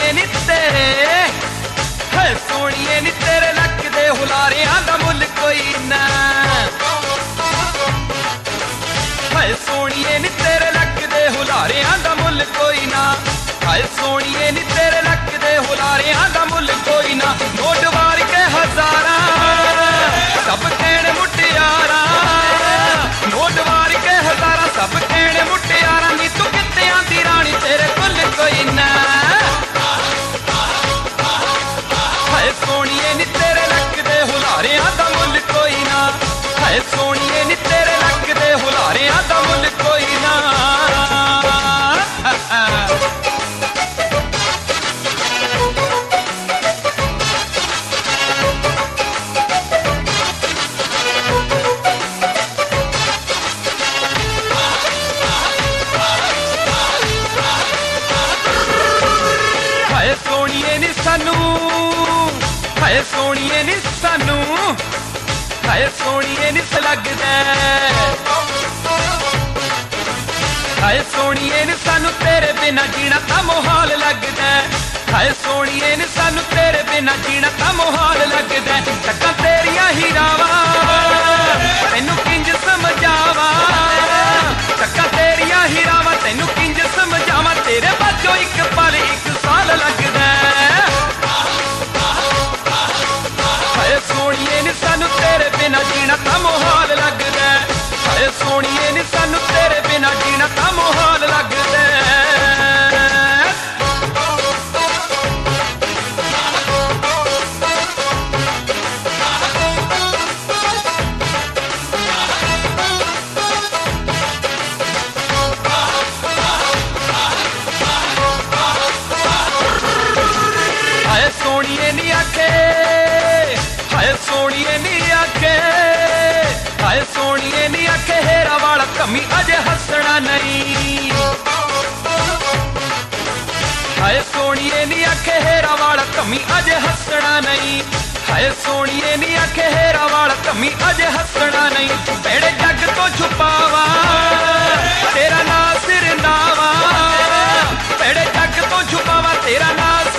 सोणिए नी तेरे है सोणिए नी तेरे लकदे हुलारियां दा मुल कोई ना है सोणिए नी तेरे लकदे हुलारियां दा मुल कोई ना है सोणिए नी तेरे लकदे हुलारियां दा मुल कोई ना नोट वार के हजारा सब कहण मुटियारा नोट वार के हजारा सब कहण मुटियारा नी तू कित्ते आंदी रानी तेरे कुल कोई ना है सोणिए नी तेरे लकदे हुलारियां दा मुल कोई ना है सोणिए नी तेरे लकदे हुलारियां दा मुल कोई ना सोणिए नी सानू हाय सोणिए नी सानू हाय सोणिए नी लगदा हाय सोणिए नी सानू तेरे बिना जीना तां मुहाल लगदा हाय सोणिए नी सानू तेरे बिना जीना तां मुहाल लगदा टक्कां तेरियां हीरावा तैनू किंज समझावा टक्कां तेरियां हीरावा तैनू किंज समझावा तेरे बाजों एक पल एक साल लगदा हाय सोणिए नी सानू तेरे बिना जीना तां मुहाल लगदा हाय सोणिए नी सानू तेरे बिना जीना तां मुहाल लगदा हाय सोणिए नी आखे हाय सोणिए नी आखे हाय सोणिए नी आखे हेरा वाला कमी अजे हसना नहीं हाय सोणिए नी आखे हेरा वाला कमी अजे हसना नहीं हाय सोणिए नी आखे हेरा वाला कमी अजे हसना नहीं बेड़े जग तो छुपावा तेरा ना सिर नावा बेड़े जग तो छुपावा तेरा ना